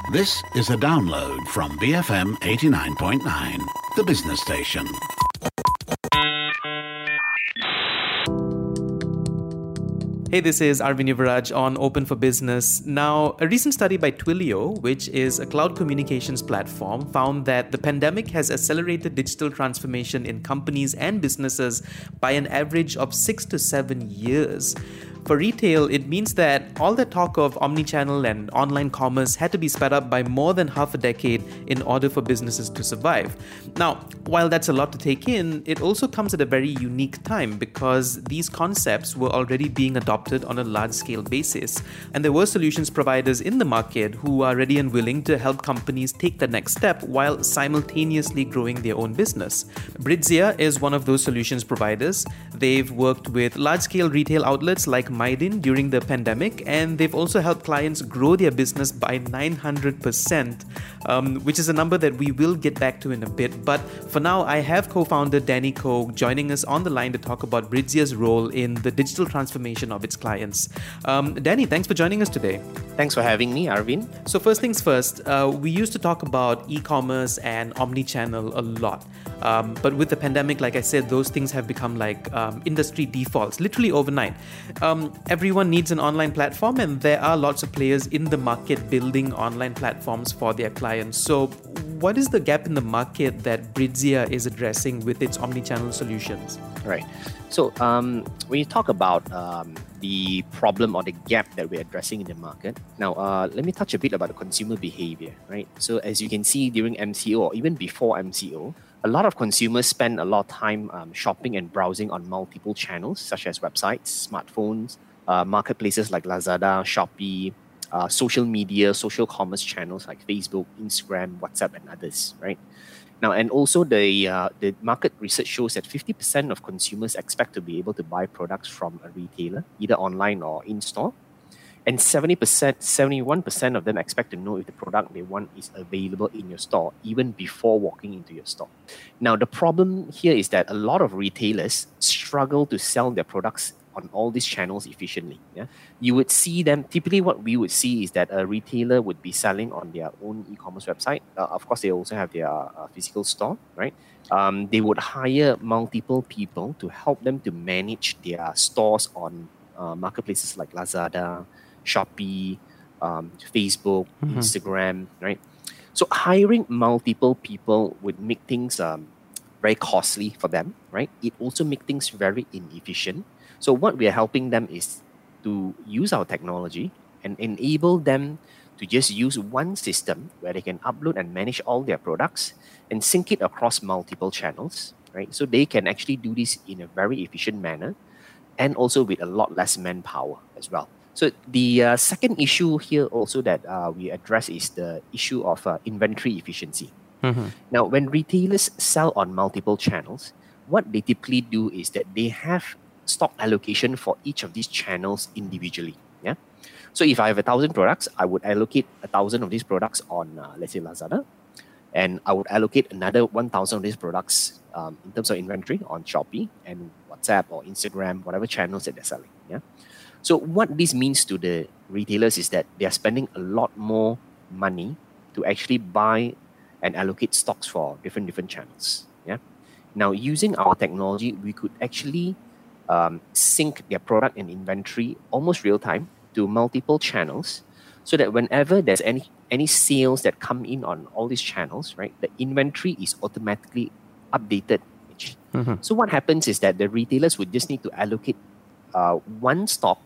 This is a download from BFM 89.9, the business station. Hey, this is Arvind Yuvaraj on Open for Business. Now, a recent study by Twilio, which is a cloud communications platform, found that the pandemic has accelerated digital transformation in companies and businesses by an average of 6 to 7 years. For retail, it means that all the talk of omnichannel and online commerce had to be sped up by more than half a decade in order for businesses to survive. Now, while that's a lot to take in, it also comes at a very unique time because these concepts were already being adopted on a large-scale basis. And there were solutions providers in the market who are ready and willing to help companies take the next step while simultaneously growing their own business. Bridzia is one of those solutions providers. They've worked with large-scale retail outlets like Mydin during the pandemic, and they've also helped clients grow their business by 900%, which is a number that we will get back to in a bit. But for now, I have co-founder Danny Koh joining us on the line to talk about Bridzia's role in the digital transformation of its clients. Danny, thanks for joining us today. Thanks for having me, Arvind. So first things first, we used to talk about e-commerce and omnichannel a lot. But with the pandemic, like I said, those things have become like industry defaults, literally overnight. Everyone needs an online platform, and there are lots of players in the market building online platforms for their clients. So what is the gap in the market that Bridzia is addressing with its omnichannel solutions? Right. So when you talk about the problem or the gap that we're addressing in the market, now let me touch a bit about the consumer behavior, right? So as you can see during MCO or even before MCO, a lot of consumers spend a lot of time shopping and browsing on multiple channels, such as websites, smartphones, marketplaces like Lazada, Shopee, social media, social commerce channels like Facebook, Instagram, WhatsApp, and others, right? Now, and also the market research shows that 50% of consumers expect to be able to buy products from a retailer, either online or in-store. And 71% of them expect to know if the product they want is available in your store, even before walking into your store. Now, the problem here is that a lot of retailers struggle to sell their products on all these channels efficiently. Yeah? You would see them, typically what we would see is that a retailer would be selling on their own e-commerce website. Of course, they also have their physical store, right? They would hire multiple people to help them to manage their stores on marketplaces like Lazada, Shopee, Facebook, Instagram, right? So hiring multiple people would make things very costly for them, right? It also makes things very inefficient. So what we are helping them is to use our technology and enable them to just use one system where they can upload and manage all their products and sync it across multiple channels, right? So they can actually do this in a very efficient manner and also with a lot less manpower as well. So the second issue here also that we address is the issue of inventory efficiency. Now, when retailers sell on multiple channels, what they typically do is that they have stock allocation for each of these channels individually. Yeah. So if I have 1,000 products, I would allocate 1,000 of these products on, let's say, Lazada, and I would allocate another 1,000 of these products in terms of inventory on Shopee and WhatsApp or Instagram, whatever channels that they're selling. Yeah. So what this means to the retailers is that they are spending a lot more money to actually buy and allocate stocks for different channels. Yeah. Now, using our technology, we could actually sync their product and inventory almost real time to multiple channels, so that whenever there's any sales that come in on all these channels, right, the inventory is automatically updated. So what happens is that the retailers would just need to allocate one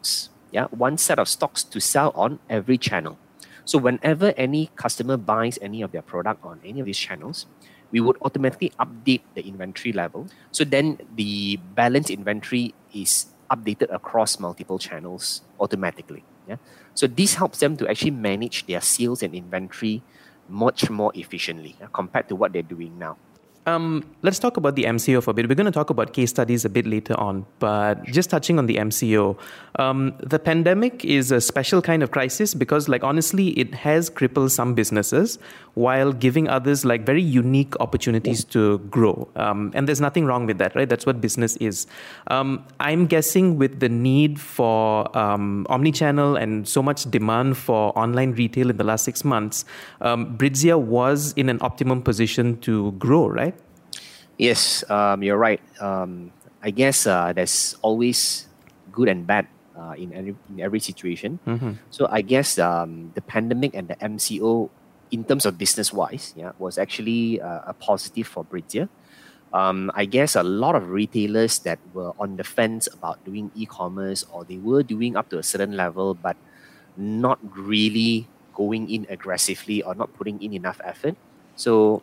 set of stocks to sell on every channel. So whenever any customer buys any of their product on any of these channels, we would automatically update the inventory level. So then the balance inventory is updated across multiple channels automatically. Yeah. So this helps them to actually manage their sales and inventory much more efficiently compared to what they're doing now. Let's talk about the MCO for a bit. We're going to talk about case studies a bit later on, but just touching on the MCO, the pandemic is a special kind of crisis because, like, honestly, it has crippled some businesses while giving others like very unique opportunities to grow. And there's nothing wrong with that, right? That's what business is. I'm guessing with the need for omnichannel and so much demand for online retail in the last 6 months, Bridzia was in an optimum position to grow, right? Yes, you're right. I guess there's always good and bad in every situation. So I guess the pandemic and the MCO, in terms of business-wise, was actually a positive for Bridzia. I guess a lot of retailers that were on the fence about doing e-commerce, or they were doing up to a certain level, but not really going in aggressively or not putting in enough effort. So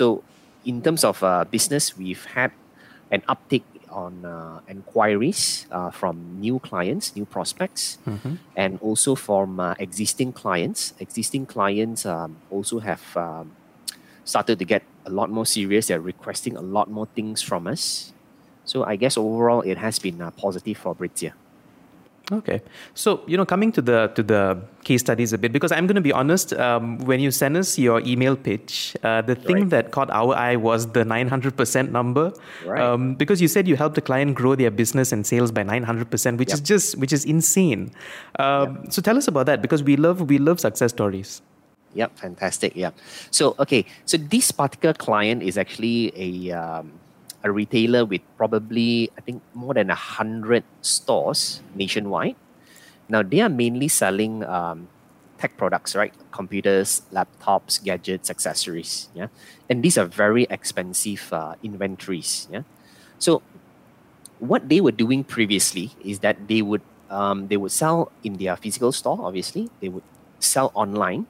in terms of business, we've had an uptick on inquiries from new clients, new prospects, and also from existing clients. Existing clients also have started to get a lot more serious. They're requesting a lot more things from us. So I guess overall, it has been positive for Bridzia. Okay. So, coming to the case studies a bit, because I'm going to be honest, when you sent us your email pitch, the thing that caught our eye was the 900% number. Right. Because you said you helped a client grow their business and sales by 900%, which is insane. So tell us about that, because we love success stories. Yep, fantastic. Yeah. So this particular client is actually a retailer with probably, I think, more than 100 stores nationwide. Now, they are mainly selling tech products, right? Computers, laptops, gadgets, accessories. Yeah. And these are very expensive inventories. Yeah. So what they were doing previously is that they would sell in their physical store, obviously. They would sell online.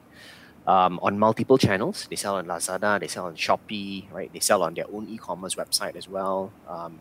On multiple channels. They sell on Lazada, they sell on Shopee, right? They sell on their own e-commerce website as well.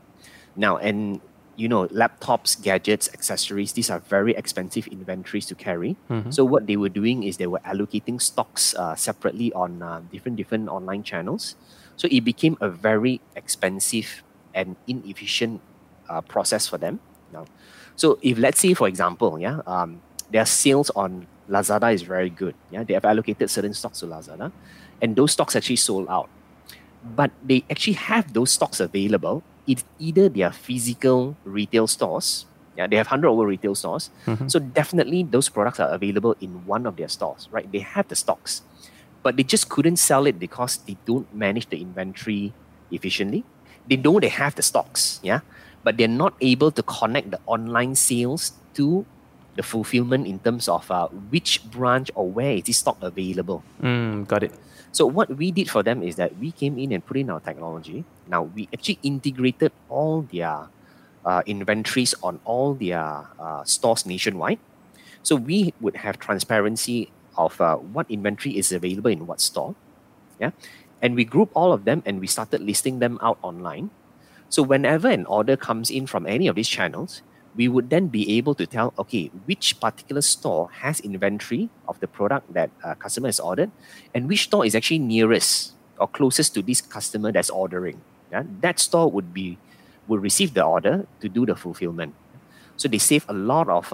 Laptops, gadgets, accessories, these are very expensive inventories to carry. So what they were doing is they were allocating stocks separately on different online channels. So it became a very expensive and inefficient process for them. Now, so if, let's say, for example, their sales on Lazada is very good. Yeah, they have allocated certain stocks to Lazada, and those stocks actually sold out. But they actually have those stocks available in either their physical retail stores. Yeah, they have 100 over retail stores. So definitely those products are available in one of their stores, right? They have the stocks, but they just couldn't sell it because they don't manage the inventory efficiently. They know they have the stocks, but they're not able to connect the online sales to the fulfillment in terms of which branch or where is this stock available. Got it. So what we did for them is that we came in and put in our technology. Now, we actually integrated all their inventories on all their stores nationwide. So we would have transparency of what inventory is available in what store. Yeah, and we group all of them and we started listing them out online. So whenever an order comes in from any of these channels, we would then be able to tell, okay, which particular store has inventory of the product that a customer has ordered, and which store is actually nearest or closest to this customer that's ordering. Yeah? That store would receive the order to do the fulfillment. So they save a lot of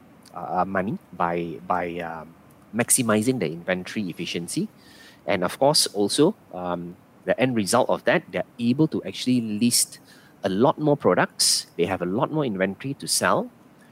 money by maximizing the inventory efficiency. And of course, also, the end result of that, they're able to actually list a lot more products. They have a lot more inventory to sell.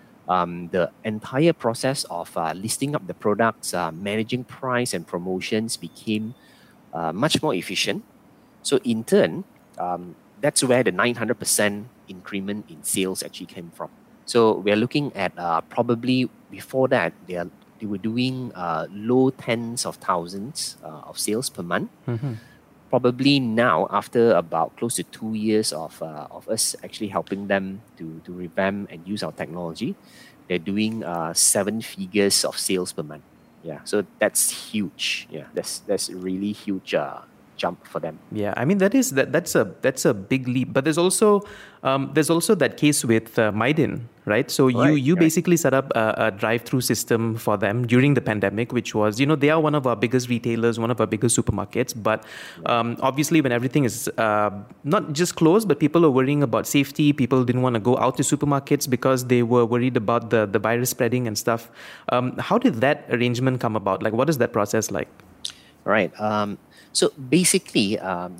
The entire process of listing up the products, managing price and promotions became much more efficient. So in turn, that's where the 900% increment in sales actually came from. So we're looking at probably before that, they were doing low tens of thousands of sales per month. Probably now, after about close to 2 years of us actually helping them to revamp and use our technology, they're doing 7 figures of sales per month. Yeah, so that's huge. Yeah, that's really huge jump for them. Yeah, I mean that's a big leap. But there's also that case with Mydin, right? So you basically set up a drive-through system for them during the pandemic, which was, they are one of our biggest retailers, one of our biggest supermarkets. But obviously, when everything is not just closed, but people are worrying about safety. People didn't want to go out to supermarkets because they were worried about the virus spreading and stuff. How did that arrangement come about? Like, what is that process like? Right. So basically,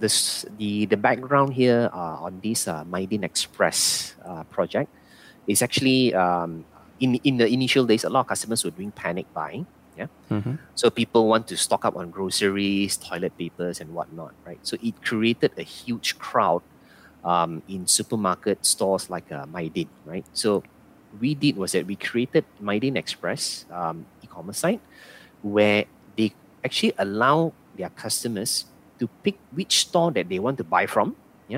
the background here on this Mydin Express project is actually in the initial days, a lot of customers were doing panic buying. Yeah. Mm-hmm. So people want to stock up on groceries, toilet papers, and whatnot. Right. So it created a huge crowd in supermarket stores like Mydin. Right. So we did was that we created Mydin Express e-commerce site where they actually allow their customers to pick which store that they want to buy from,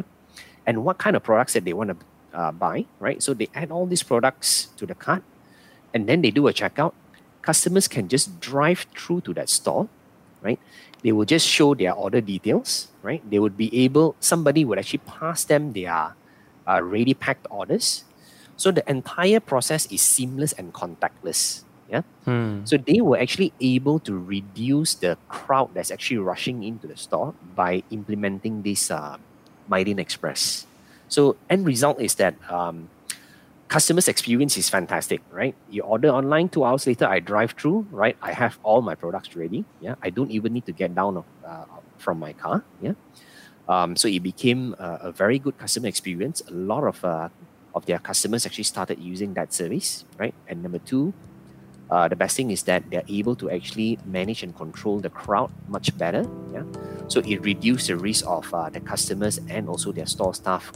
and what kind of products that they want to buy, right? So they add all these products to the cart, and then they do a checkout. Customers can just drive through to that store, right? They will just show their order details, right? They would be able, somebody would actually pass them their ready packed orders. So the entire process is seamless and contactless. Yeah. So they were actually able to reduce the crowd that's actually rushing into the store by implementing this Mydin Express. So end result is that customers' experience is fantastic, right? You order online, 2 hours later, I drive through, right? I have all my products ready. Yeah. I don't even need to get down from my car. Yeah. So it became a very good customer experience. A lot of their customers actually started using that service, right? And number two, the best thing is that they're able to actually manage and control the crowd much better. Yeah, so it reduced the risk of the customers and also their store staff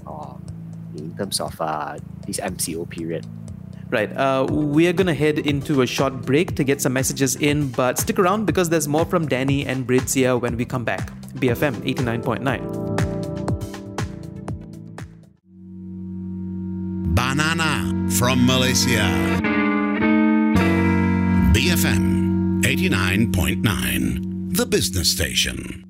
in terms of this MCO period. Right. We are going to head into a short break to get some messages in, but stick around because there's more from Danny and Britzia when we come back. BFM 89.9. Banana from Malaysia. BFM 89.9, the business station.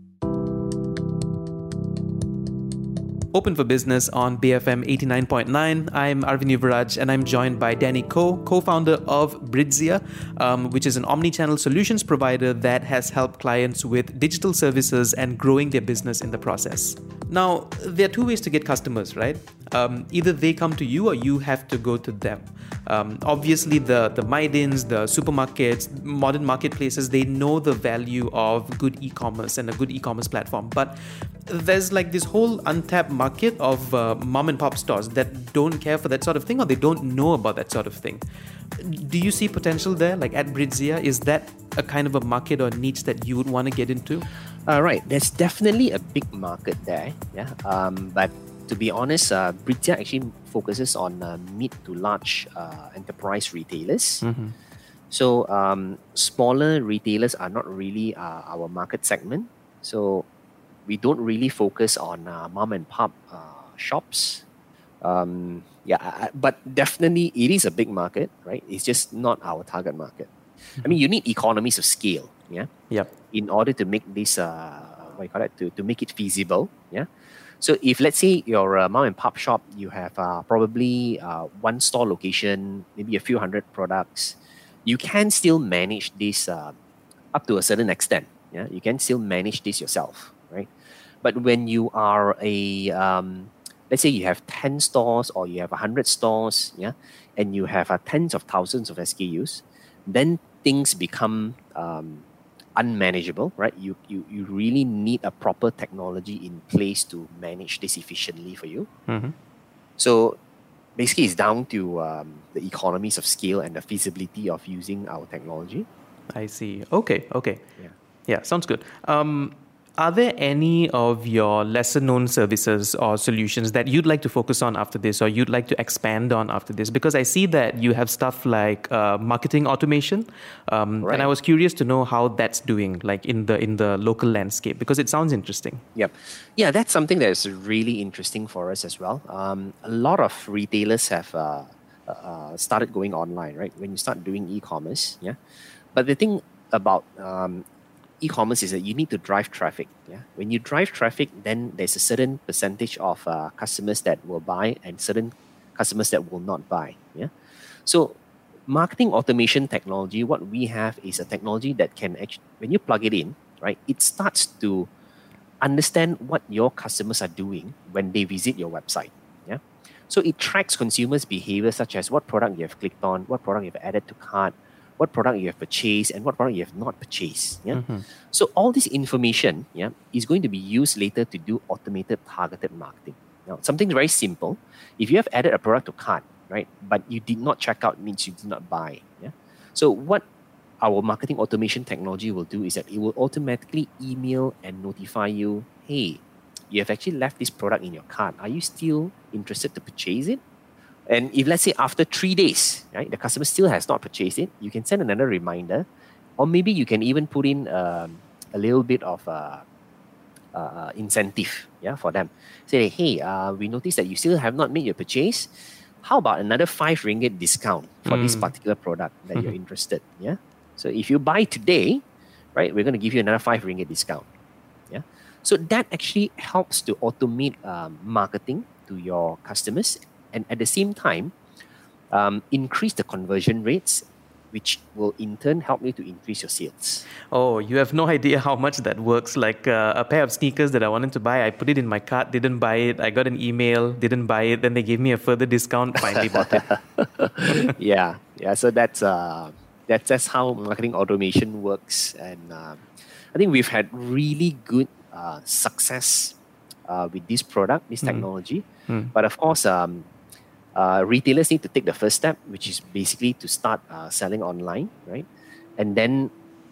Open for Business on BFM 89.9. I'm Arvin Yuvaraj and I'm joined by Danny Koh, co-founder of Britzia, which is an omni-channel solutions provider that has helped clients with digital services and growing their business in the process. Now, there are two ways to get customers, right? Either they come to you or you have to go to them. Obviously, the Mydins, the supermarkets, modern marketplaces, they know the value of good e-commerce and a good e-commerce platform. But there's like this whole untapped market of mom and pop stores that don't care for that sort of thing, or they don't know about that sort of thing. Do you see potential there? Like at Britzia, is that a kind of a market or niche that you would want to get into? Right, there's definitely a big market there. Yeah, but to be honest, Britzia actually focuses on mid to large enterprise retailers. Mm-hmm. So smaller retailers are not really our market segment. So we don't really focus on mom and pop shops. But definitely it is a big market, right? It's just not our target market. I mean, you need economies of scale, in order to make this, to make it feasible, So if let's say you're a mom and pop shop, you have probably one store location, maybe a few hundred products, you can still manage this up to a certain extent. Yeah, you can still manage this yourself, right? But when you are let's say you have 10 stores or you have 100 stores, and you have tens of thousands of SKUs, then things become unmanageable, right? You really need a proper technology in place to manage this efficiently for you. Mm-hmm. So basically it's down to the economies of scale and the feasibility of using our technology. I see. Okay. Yeah, sounds good. Are there any of your lesser known services or solutions that you'd like to focus on after this, or you'd like to expand on after this? Because I see that you have stuff like marketing automation, Right. and I was curious to know how that's doing, like in the local landscape, because it sounds interesting. Yep. Yeah, that's something that is really interesting for us as well. A lot of retailers have started going online, right? When you start doing e-commerce, But the thing about e-commerce is that you need to drive traffic. Yeah, when you drive traffic, then there's a certain percentage of customers that will buy and certain customers that will not buy. Yeah, so marketing automation technology, what we have is a technology that can actually, when you plug it in, right, it starts to understand what your customers are doing when they visit your website. Yeah, so it tracks consumers' behavior, such as what product you have clicked on, what product you have added to cart, what product you have purchased, and what product you have not purchased. Yeah. So all this information, yeah, is going to be used later to do automated targeted marketing. Now, something very simple. If you have added a product to cart, right, but you did not check out, means you did not buy. Yeah. So what our marketing automation technology will do is that it will automatically email and notify you, hey, you have actually left this product in your cart. Are you still interested to purchase it? And if, let's say, after 3 days, right, the customer still has not purchased it, you can send another reminder, or maybe you can even put in a little bit of incentive, yeah, for them. Say, hey, we noticed that you still have not made your purchase. How about another 5 ringgit discount for this particular product that you're interested? Yeah. So if you buy today, right, we're going to give you another 5 ringgit discount. Yeah. So that actually helps to automate marketing to your customers, and at the same time, increase the conversion rates, which will in turn help you to increase your sales. Oh, you have no idea how much that works. Like a pair of sneakers that I wanted to buy, I put it in my cart, didn't buy it. I got an email, didn't buy it. Then they gave me a further discount, finally bought it. Yeah. So that's how marketing automation works, and I think we've had really good success with this product, this technology. But of course, retailers need to take the first step, which is basically to start selling online, right? And then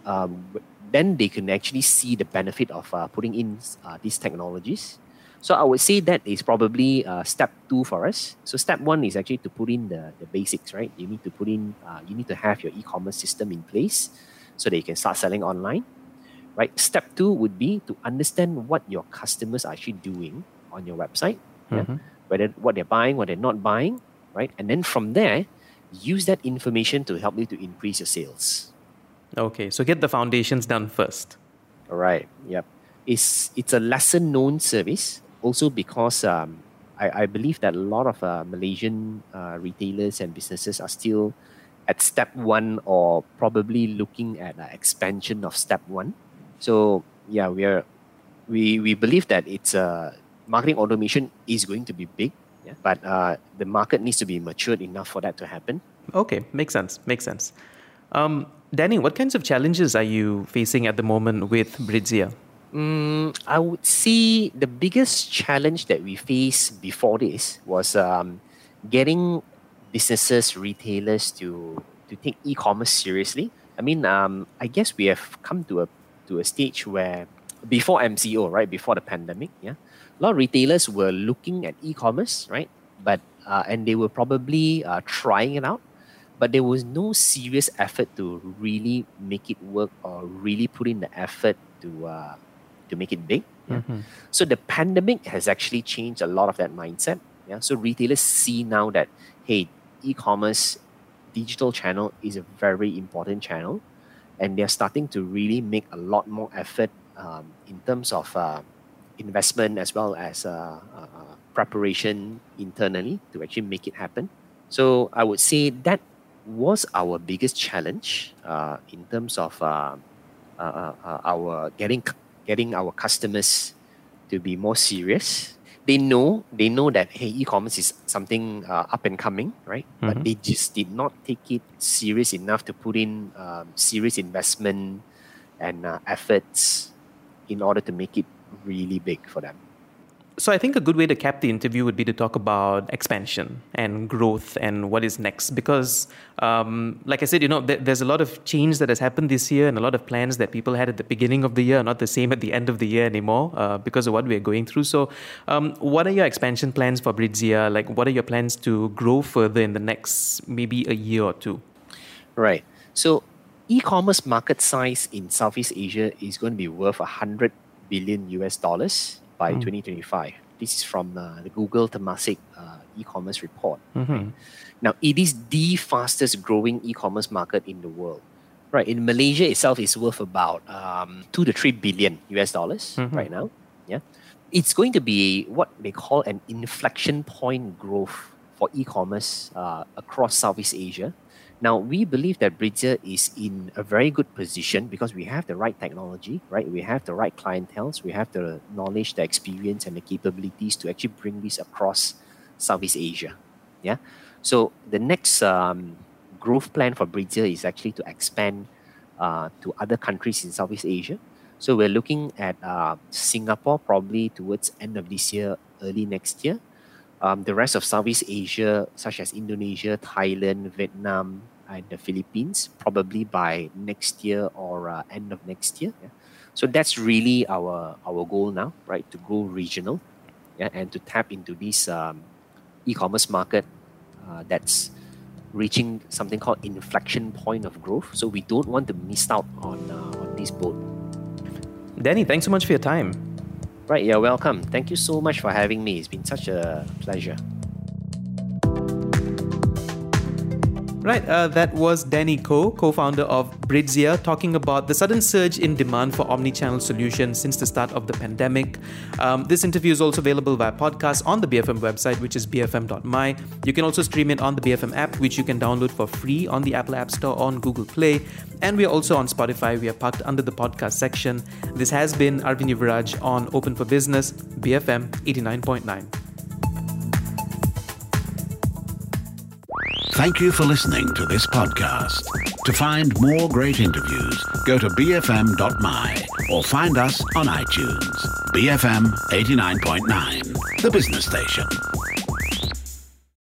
they can actually see the benefit of putting in these technologies. So I would say that is probably step 2 for us. So step 1 is actually to put in the basics, right? You need to put in, you need to have your e-commerce system in place so that you can start selling online, right? Step 2 would be to understand what your customers are actually doing on your website, yeah? Whether what they're buying, what they're not buying, right? And then from there, use that information to help you to increase your sales. Okay, so get the foundations done first. All right. Yep. It's a lesser known service, also because I believe that a lot of Malaysian retailers and businesses are still at step 1, or probably looking at expansion of step 1. So yeah, we believe that it's marketing automation is going to be big, yeah, but the market needs to be matured enough for that to happen. Okay, makes sense. Danny, what kinds of challenges are you facing at the moment with Bridzia? I would say the biggest challenge that we faced before this was getting businesses, retailers to take e-commerce seriously. I mean, I guess we have come to a stage where before MCO, right, before the pandemic, yeah, a lot of retailers were looking at e-commerce, right, but and they were probably trying it out, but there was no serious effort to really make it work or really put in the effort to make it big. Yeah? So the pandemic has actually changed a lot of that mindset. Yeah. So retailers see now that, hey, e-commerce digital channel is a very important channel, and they're starting to really make a lot more effort in terms of investment as well as preparation internally to actually make it happen. So I would say that was our biggest challenge in terms of our getting our customers to be more serious. They know that, hey, e-commerce is something up and coming, right? But they just did not take it serious enough to put in serious investment and efforts in order to make it really big for them. So I think a good way to cap the interview would be to talk about expansion and growth and what is next. Because like I said, there's a lot of change that has happened this year, and a lot of plans that people had at the beginning of the year are not the same at the end of the year anymore because of what we're going through. So what are your expansion plans for Bridzia? Like, what are your plans to grow further in the next maybe a year or two? Right. So e-commerce market size in Southeast Asia is going to be worth $100 billion by 2025. This is from the Google Temasek e-commerce report. Right? Now, it is the fastest growing e-commerce market in the world. Right. In Malaysia itself, it's worth about 2 to 3 billion US dollars right now. Yeah. It's going to be what they call an inflection point growth for e-commerce across Southeast Asia. Now, we believe that Bridzia is in a very good position because we have the right technology, right? We have the right clienteles, we have the knowledge, the experience, and the capabilities to actually bring this across Southeast Asia. Yeah. So the next growth plan for Bridzia is actually to expand to other countries in Southeast Asia. So we're looking at Singapore probably towards end of this year, early next year. The rest of Southeast Asia, such as Indonesia, Thailand, Vietnam, and the Philippines, probably by next year or end of next year. Yeah. So that's really our goal now, right? To go regional, yeah, and to tap into this e-commerce market that's reaching something called inflection point of growth. So we don't want to miss out on this boat. Danny, thanks so much for your time. Right, you're welcome. Thank you so much for having me. It's been such a pleasure. Right, that was Danny Koh, co-founder of Bridzia, talking about the sudden surge in demand for omnichannel solutions since the start of the pandemic. This interview is also available via podcast on the BFM website, which is bfm.my. You can also stream it on the BFM app, which you can download for free on the Apple App Store or on Google Play. And we are also on Spotify. We are parked under the podcast section. This has been Arvin Yuvaraj on Open for Business, BFM 89.9. Thank you for listening to this podcast. To find more great interviews, go to bfm.my or find us on iTunes. BFM 89.9, the business station.